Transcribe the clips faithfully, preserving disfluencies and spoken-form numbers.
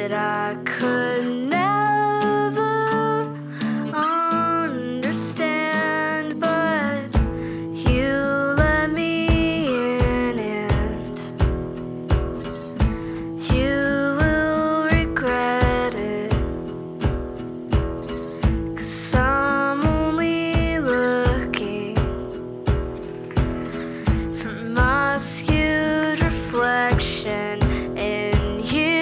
that I could never understand, but you let me in, and you will regret it, 'cause I'm only looking for my skewed reflection in you.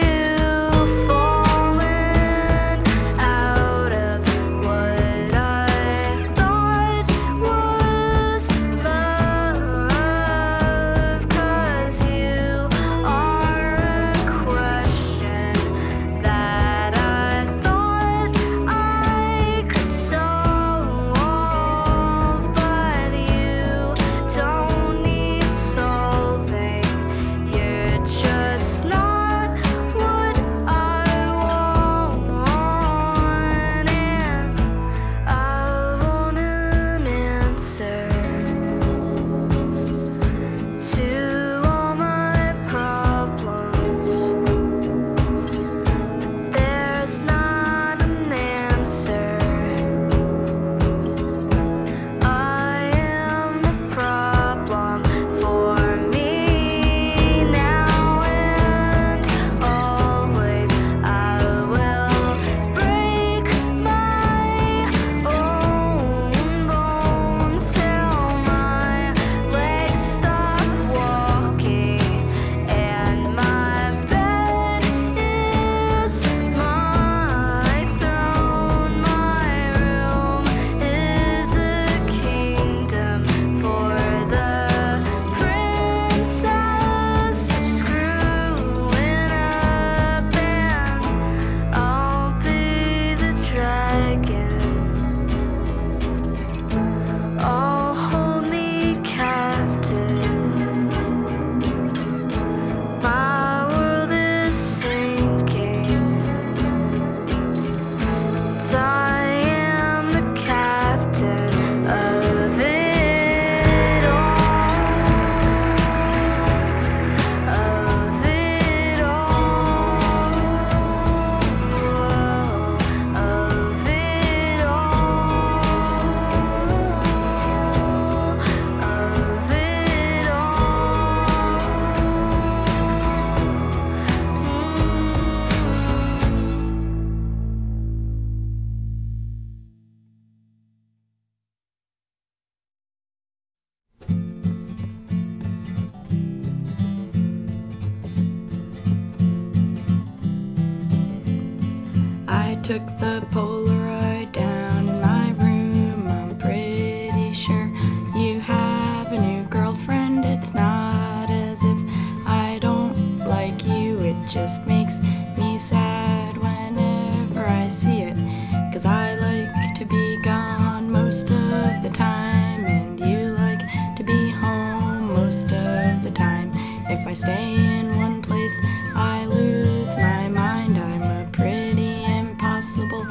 I took the Polaroid down in my room. I'm pretty sure you have a new girlfriend. It's not as if I don't like you, it just makes me sad whenever I see it, 'cause I like to be gone most of the time, and you like to be home most of the time. If I stay in one place, I lose my mind. I'm a pretty impossible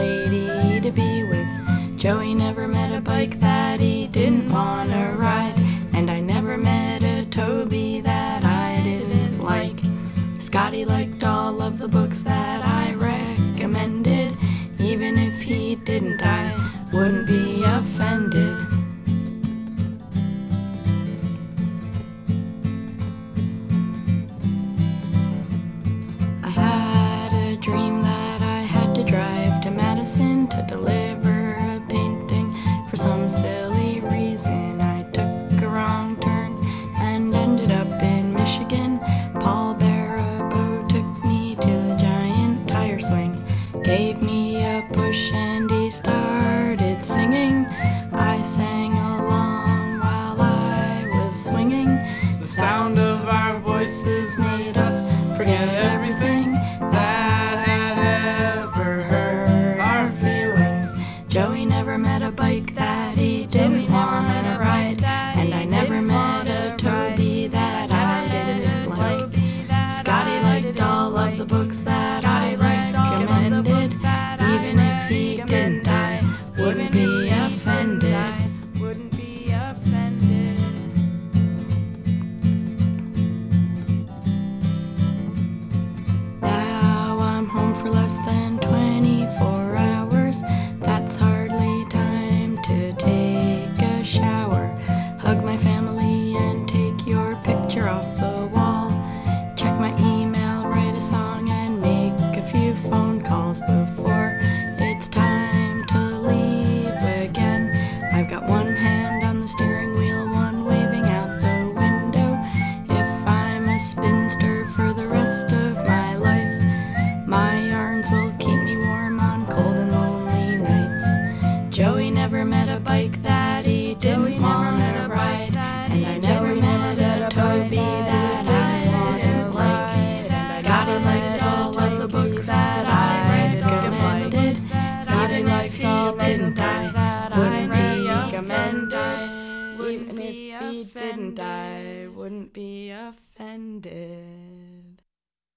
lady to be with. Joey never met a bike that he didn't want to ride, and I never met a Toby that I didn't like. Scotty liked all of the books that I recommended. Even if he didn't, I wouldn't be offended. I had a dream that I had to drive to Madison to deliver a painting. For some silly reason, I took a wrong turn and ended up in Michigan. Paul Barabo took me to the giant tire swing, gave me a push, and he started singing. I sang along while I was swinging. The sound of our voices made us forget everything that had ever hurt our feelings. Joey never met a bike that he didn't want to ride, and I never met a Toby that I didn't like. Scotty liked all of the books that I recommended. Even if he didn't, I friends will keep me warm on cold and lonely nights. Joey never met a bike that he didn't want to ride, and I never met a Toby that I didn't like. Scotty liked all of the books that I recommended, even if he didn't die, wouldn't be offended. Even if he didn't die, wouldn't be offended.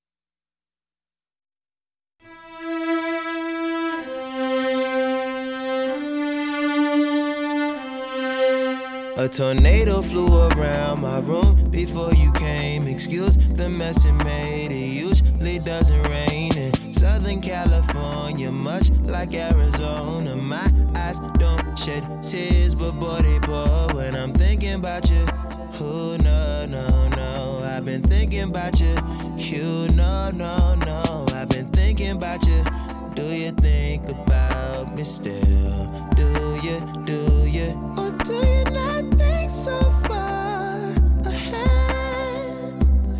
A tornado flew around my room before you came. Excuse the mess it made. It usually doesn't rain in Southern California, much like Arizona. My eyes don't shed tears, but boy they pour when I'm thinking about you. Oh no, no, no, I've been thinking about you. You, no, no, no, I've been thinking about you. Do you think about me still? Do you, do you? Or do you not think so far ahead?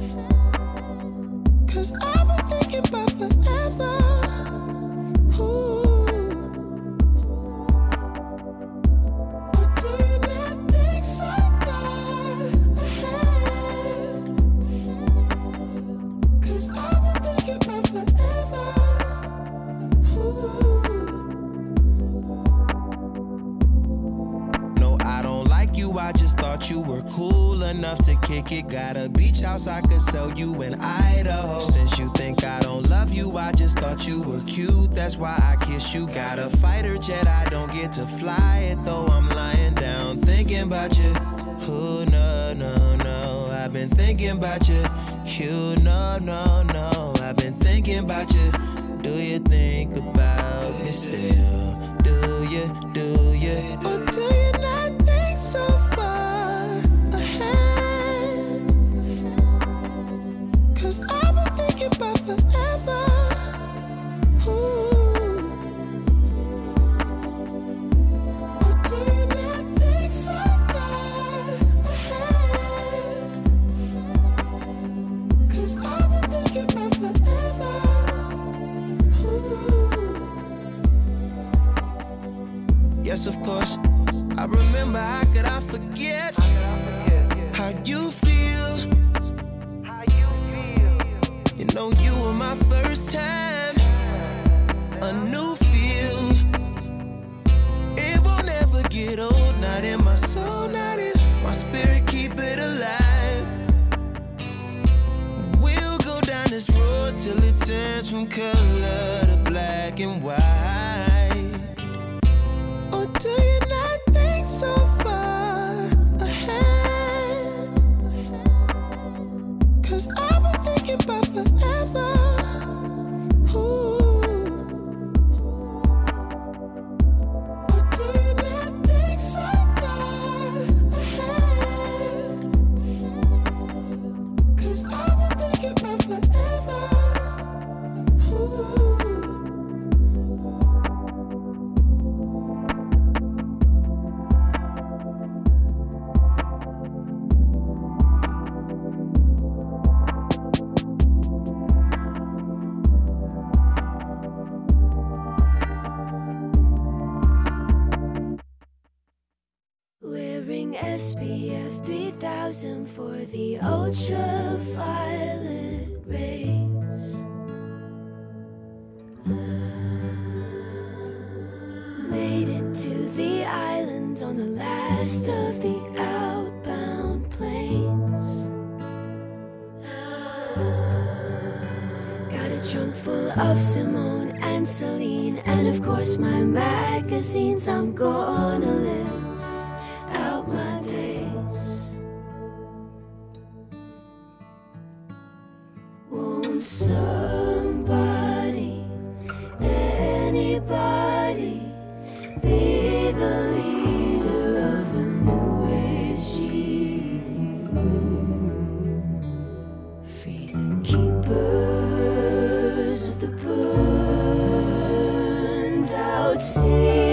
Cause I've been thinking about forever. Ooh. Or do you not think so far ahead? Cause I've been thinking about forever. No, I don't like you, I just thought you were cool enough to kick it. Got a beach house I could sell you in Idaho. Since you think I don't love you, I just thought you were cute, that's why I kiss you. Got a fighter jet, I don't get to fly it, though I'm lying down thinking about you. Oh no, no, no, I've been thinking about you. You, no, no, no, I've been thinking about you. Do you think about me still? Do you, do you? Or do you not think so far ahead? Cause I've been thinking about forever. Ooh. Or do you not think so far ahead? Cause I've been thinking about forever. Yes, of course, I remember. How could I forget how you feel? You know you were my first time, a new feel. It won't ever get old, not in my soul, not in my spirit, keep it alive. We'll go down this road till it turns from color to black and white. Or do you not think so far ahead? Cause I've been thinking about forever. Ooh. Or do you not think so far ahead? Cause I've been thinking about forever. Ooh. S P F three thousand for the ultraviolet rays. Made it to the island on the last of the outbound planes. Got a trunk full of Simone and Celine, and of course my magazines. I'm gonna live out my days. Won't somebody, anybody, be the leader of a new regime? Free the keepers of the burned out sea.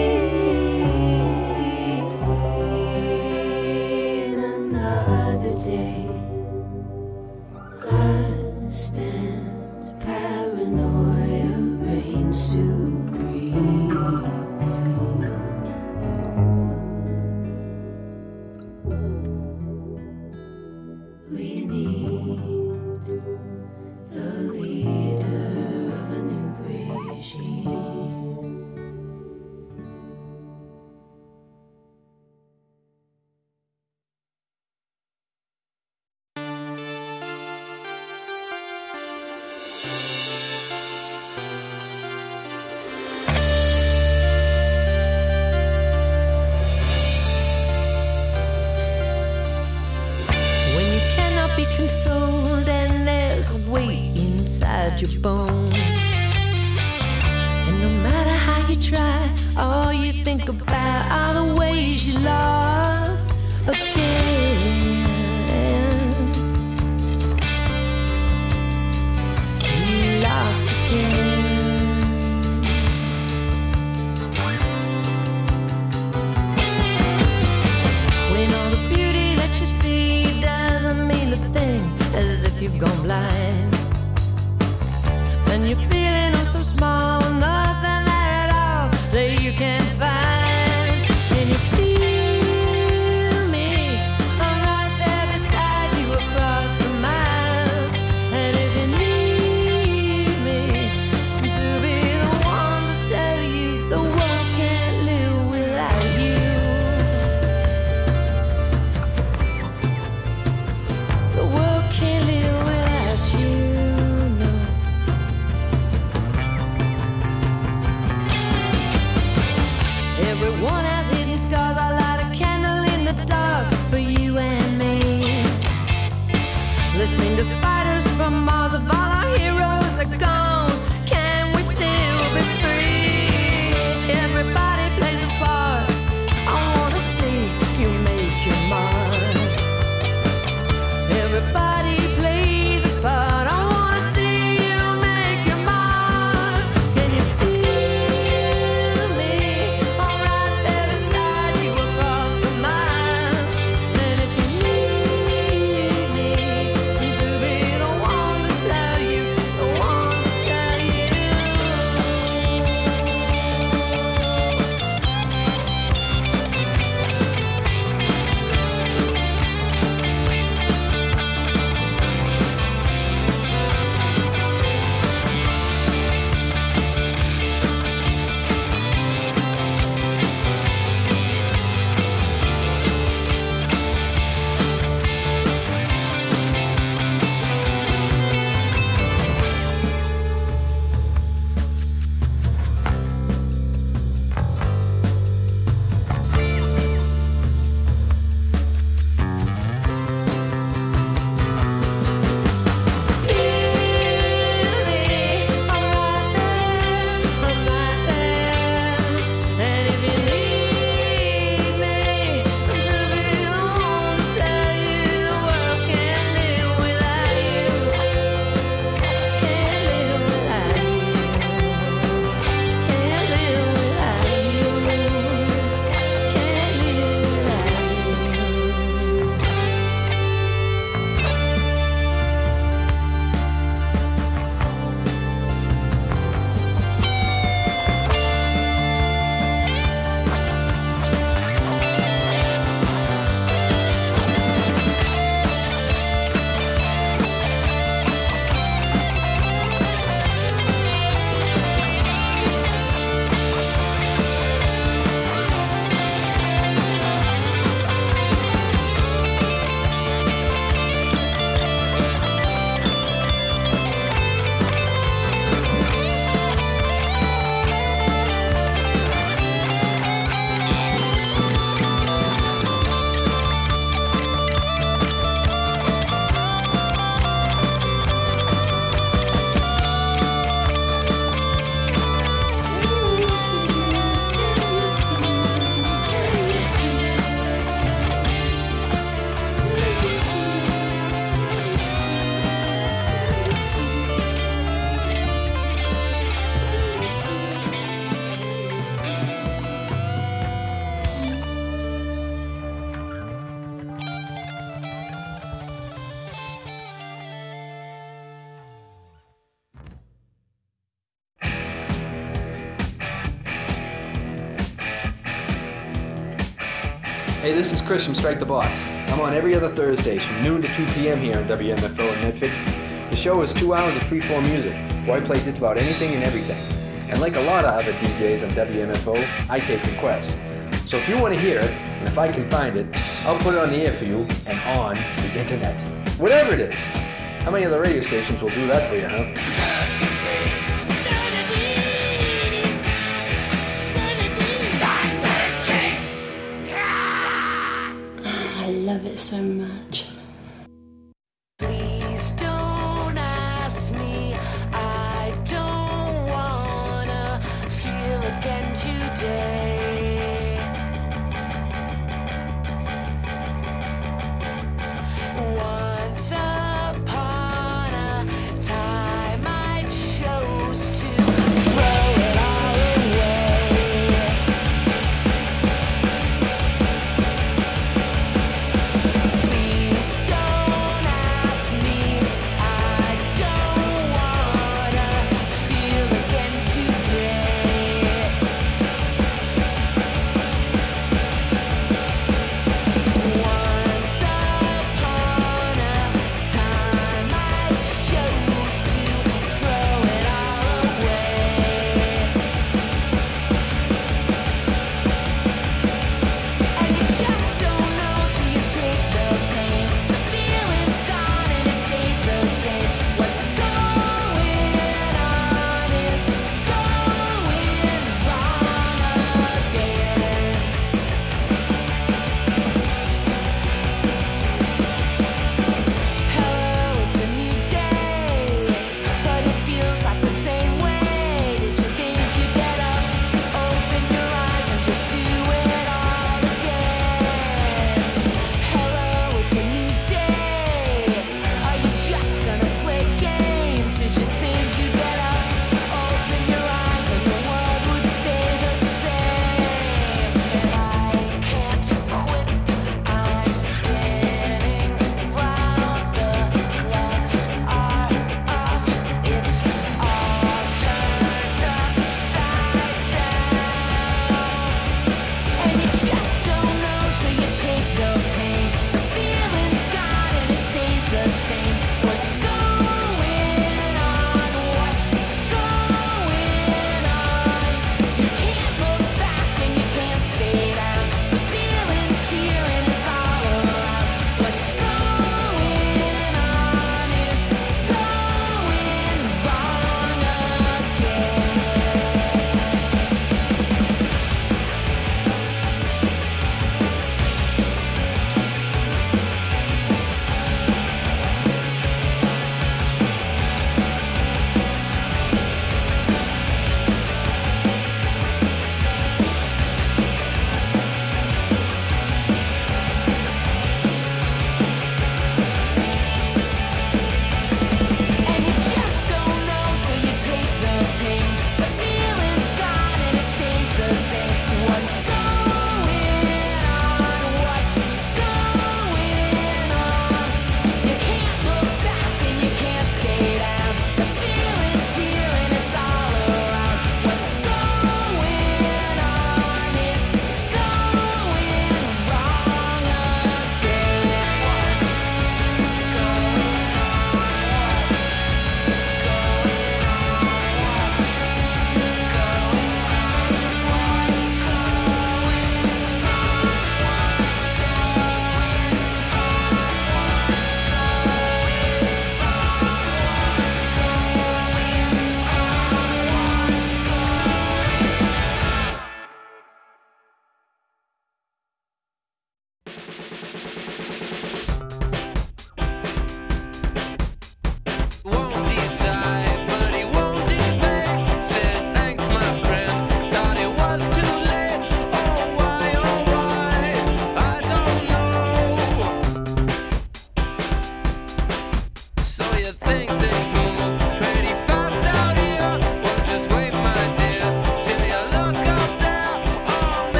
Day, lust and paranoia reign. Your bones, and no matter how you try, all you think about are the ways you lost again. You lost again. When all the beauty that you see doesn't mean a thing, as if you've gone blind. And you're feeling oh so small, nothing there at all that you can find. And you feel Hey, this is Chris from Strike the Box. I'm on every other Thursdays from noon to two p.m. here on W M F O in Medford. The show is two hours of free-form music, where I play just about anything and everything. And like a lot of other D Js on W M F O, I take requests. So if you want to hear it, and if I can find it, I'll put it on the air for you and on the internet. Whatever it is. How many other radio stations will do that for you, huh? I love it so much. Please don't ask me. I don't wanna feel again today. Once upon a time I chose to throw it all away. Please don't ask me. I don't wanna feel again today.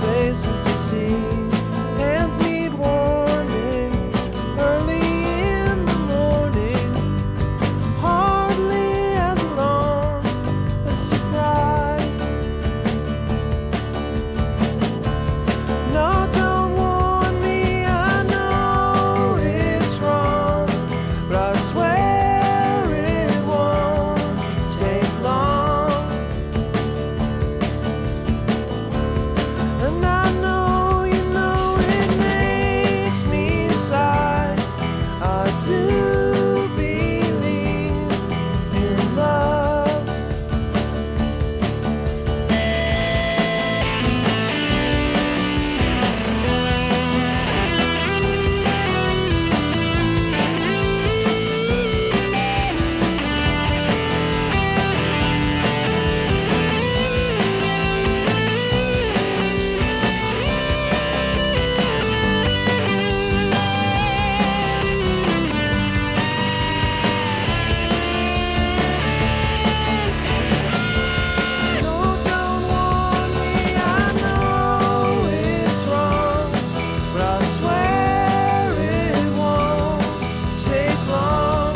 faces to see. Hands need warming early in the morning. Hardly as long a surprise. No, don't warn me, I know it's wrong, but I swear it won't take long. And I know you know it makes me sigh. I do believe in love. No, don't warn me, I know it's wrong, but I swear it won't take long.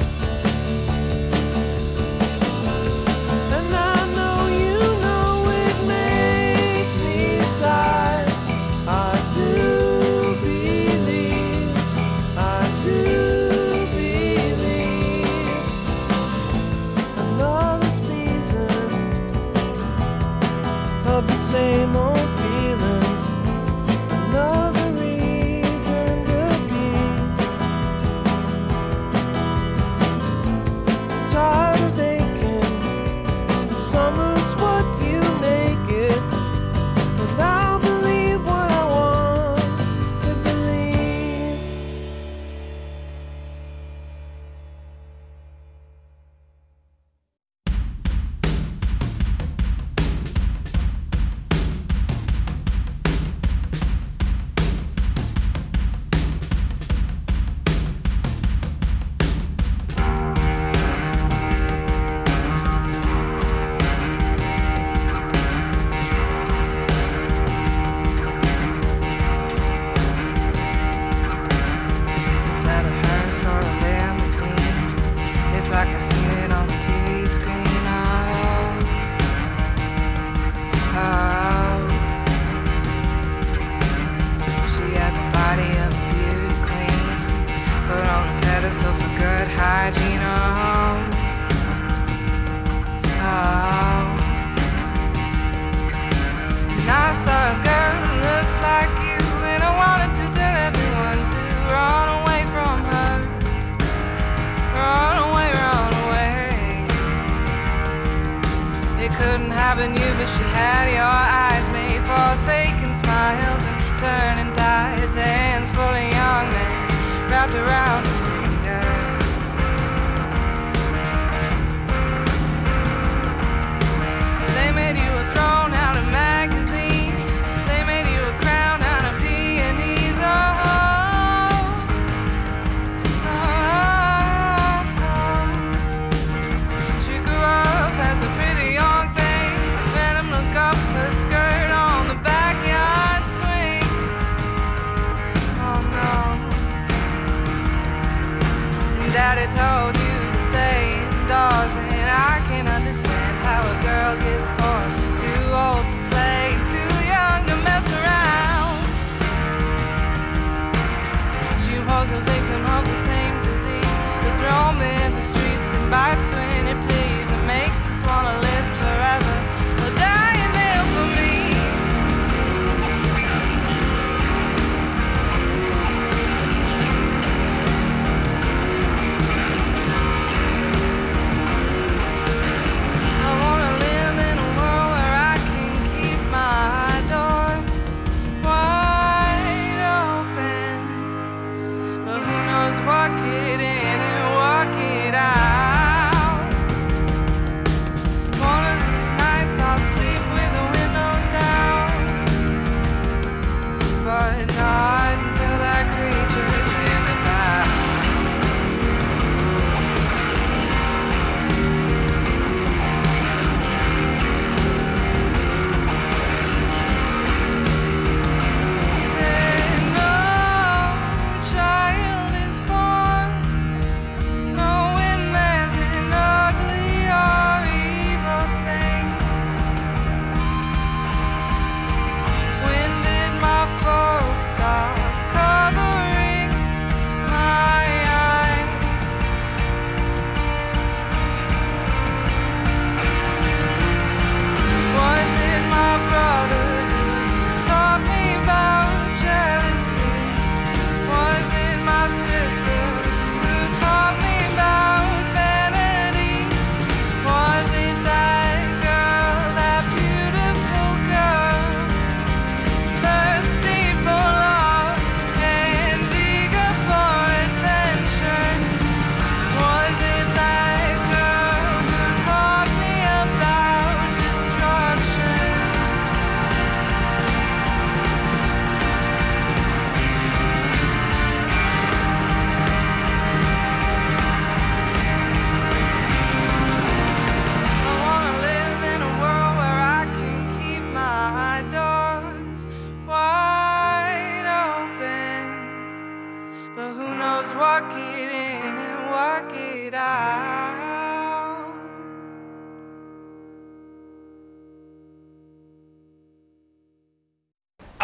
And I know you know it makes me sigh. I do believe, I do believe. Another season of the same old feelings. Another reason to be tired of aching. The summer's what you make it, and I'll believe what I want to believe. Is that a hearse or a limousine? It's like I seen it on the T V screen. Oh, oh. She had the body of a beauty queen, put on a pedestal for good hygiene. Oh, oh. And I saw a girl who looked like you, and I wanted to tell everyone to run away from her. Run away, run away. It couldn't happen you, but she had your eyes made for faking smiles and turning tides. Hands full of young men wrapped around her finger. They made you a throne out of magazines. They made you a crown out of peonies. Oh, oh, oh. She grew up as a pretty young thing. Let him look up her skirt on the back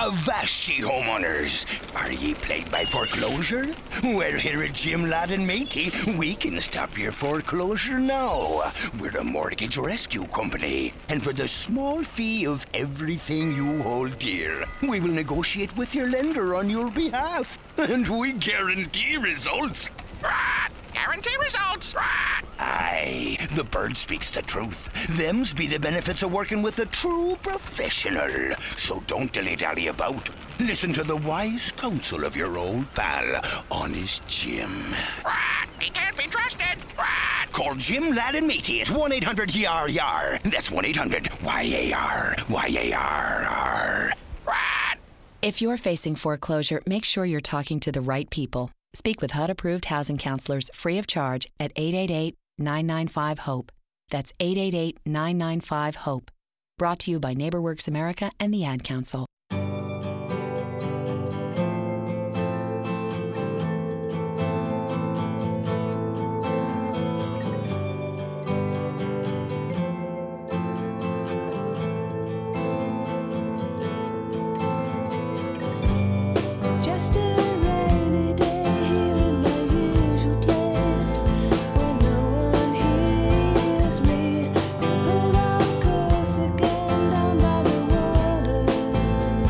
Avast ye, homeowners! Are ye plagued by foreclosure? Well, here at Jim Ladd and Matey, we can stop your foreclosure now. We're a mortgage rescue company, and for the small fee of everything you hold dear, we will negotiate with your lender on your behalf, and we guarantee results. Guarantee results. Aye, the bird speaks the truth. Them's be the benefits of working with a true professional. So don't dilly-dally about. Listen to the wise counsel of your old pal, Honest Jim. He can't be trusted. Call Jim Ladd and Matey at one eight hundred Y A R Y A R. That's one eight hundred Y A R Y A R R. If you're facing foreclosure, make sure you're talking to the right people. Speak with H U D-approved housing counselors free of charge at eight eight eight, nine nine five, HOPE. That's eight eight eight, nine nine five, HOPE. Brought to you by NeighborWorks America and the Ad Council. Just a rainy day here in my usual place, where no one hears me. Pulled off course again down by the water.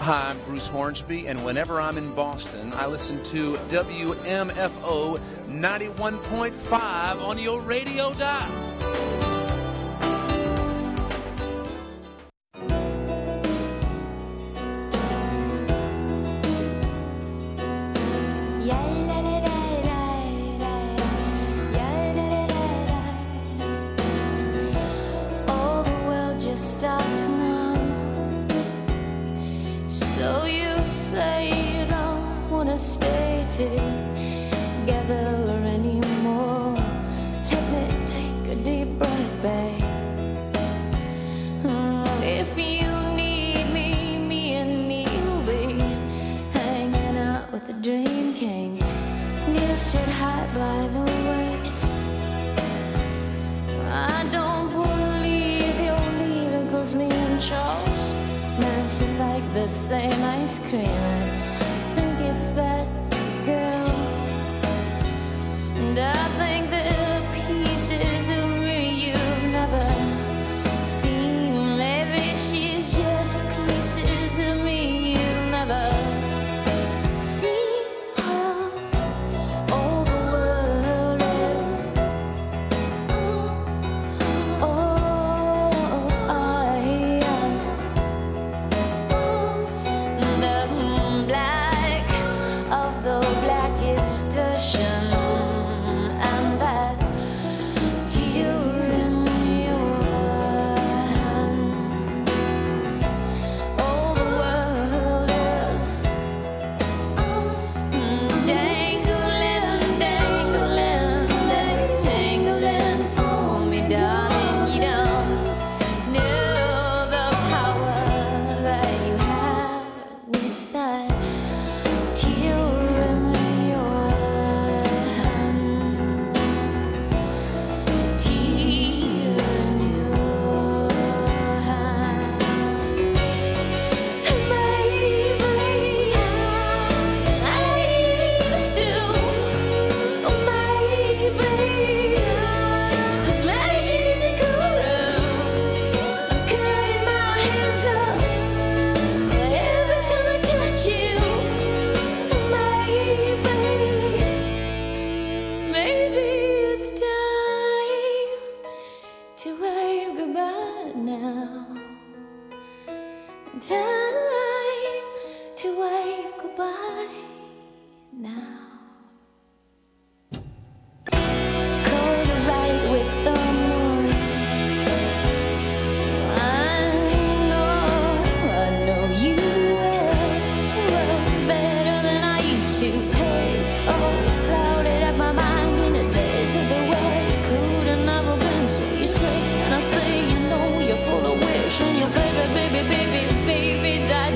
Hi, I'm Bruce Hornsby, and whenever I'm in Boston, I listen to W M F O ninety-one point five on your radio dial. All the world just stopped now. So you say you don't wanna stay together anymore. Let me take a deep breath, babe. Mm, If you need me, me and Neil be hanging out with the Dream King. Neil said hi, by the way. I don't believe you're leaving, 'cause me and Charles mentioned like the same ice cream. I think it's that girl, and I think the pieces of me you've never seen. Maybe she's just pieces of me you've never seen. All the world is oh, I am the black of the blackest ocean, and that tear in your hand. All the world is dangling, dangling, dangling for me, darling. You don't know the power that you have with that tear in your hand. Tear in your hand. Maybe I used to. Oh, maybe this magic in the cool room. I'm cutting my hands off every time I touch you. Maybe, maybe it's time to wave goodbye now. Time to wave goodbye now. Cold to ride with the moon. I know, I know you will, well, better than I used to. Haze, oh, clouded up my mind in the days of the wedding. Could have never been, so you say, and I say, you know, you're full of wish, and your baby, baby, baby, baby's I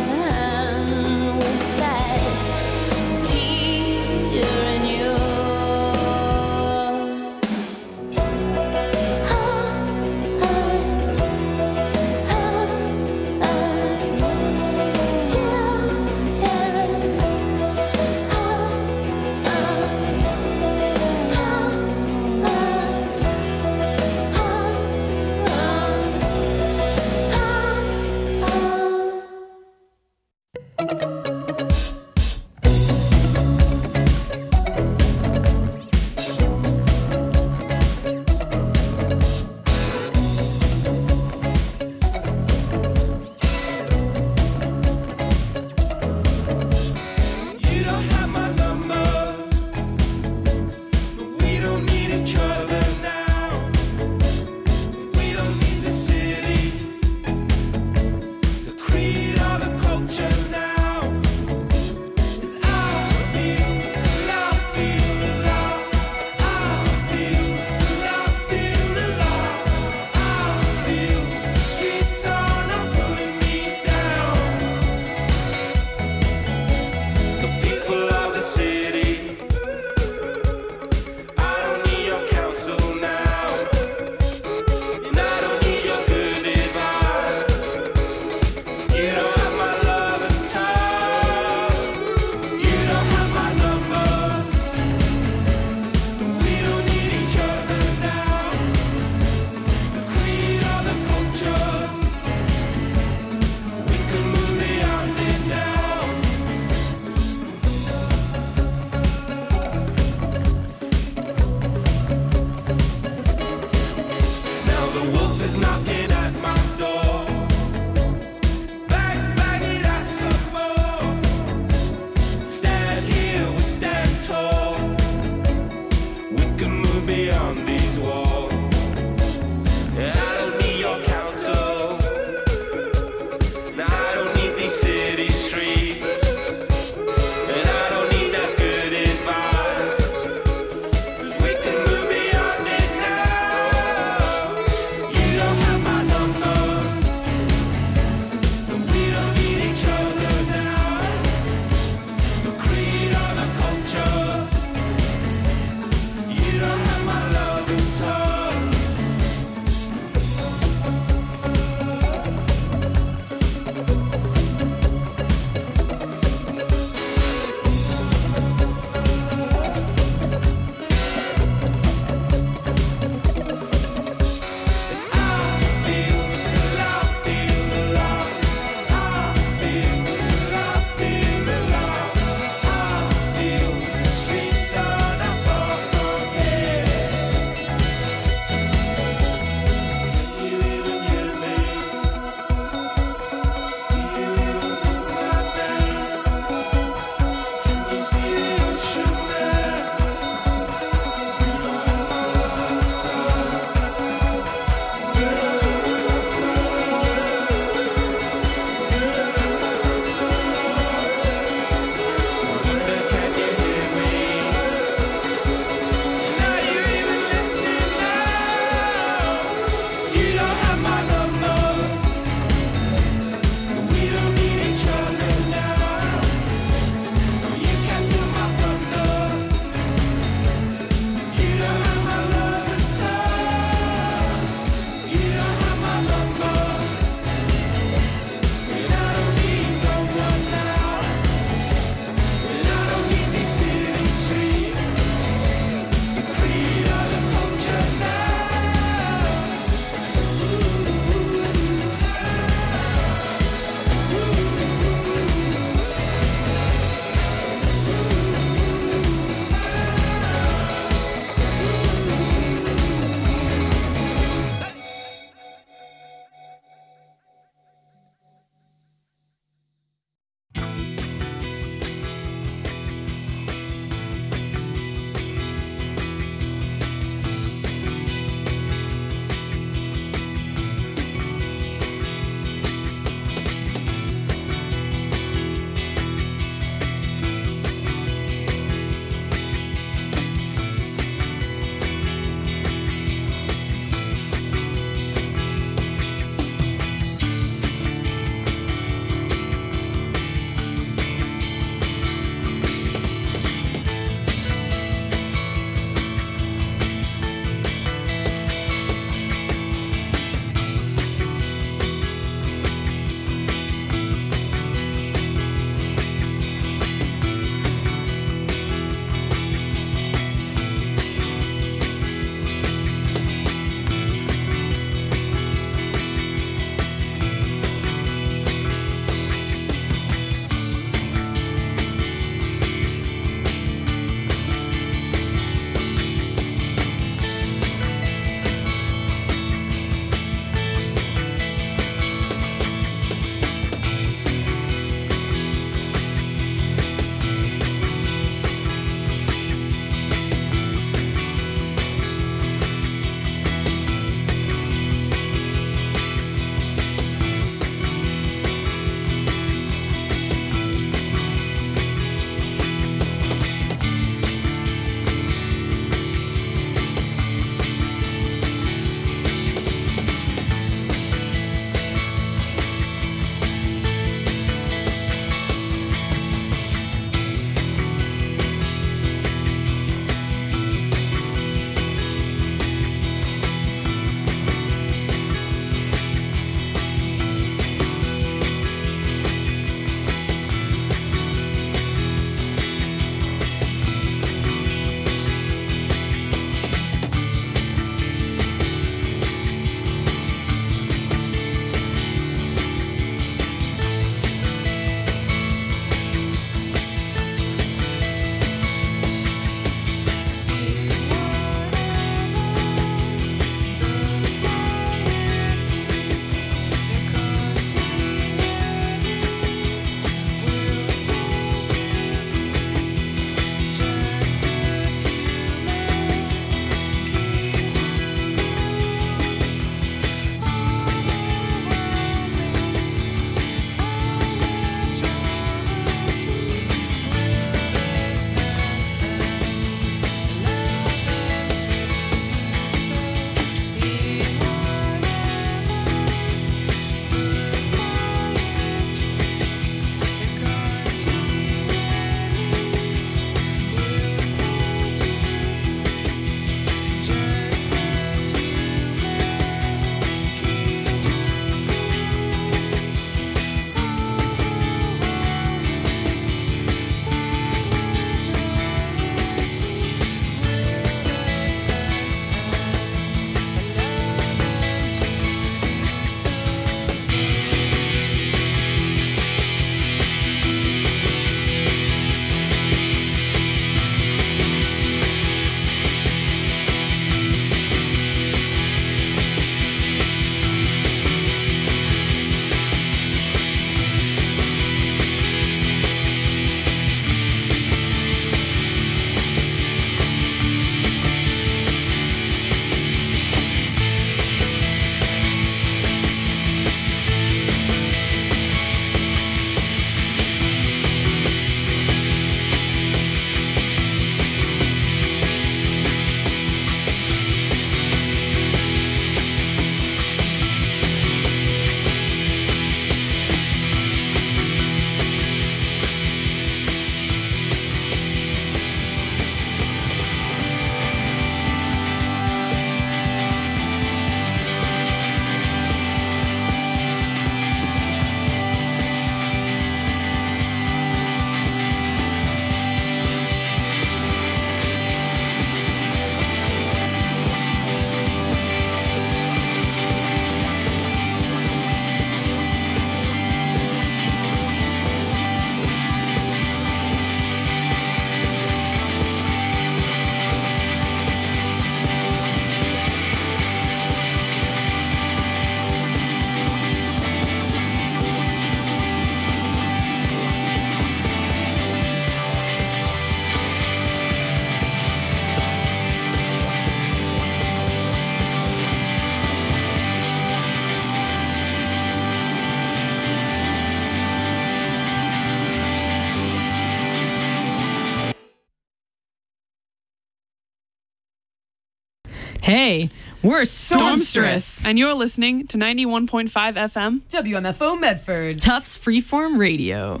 Hey, we're Stormstress. And you're listening to ninety-one point five F M W M F O Medford. Tufts Freeform Radio.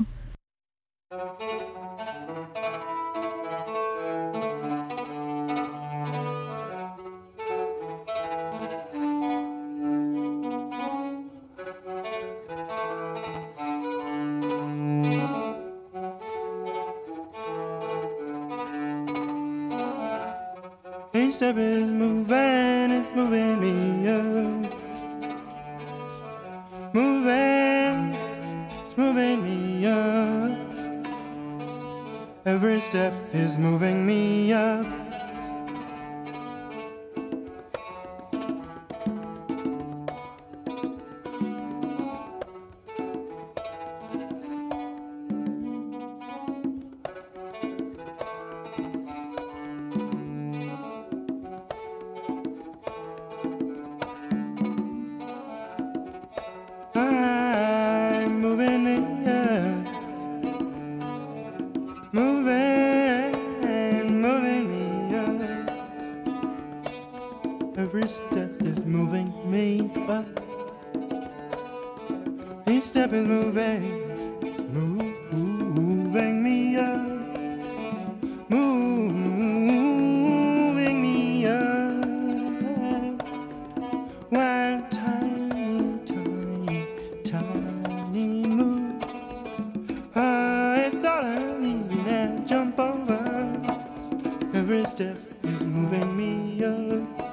Each step is moving, it's moving me up. Moving, it's moving me up. Every step is moving me up. I'm moving it up. Moving, moving me up. Every step is moving me up. Each step is moving, moving me up. Moving me up. One tiny, tiny, tiny move. Ah, it's all I need to jump over. Every step is moving me up.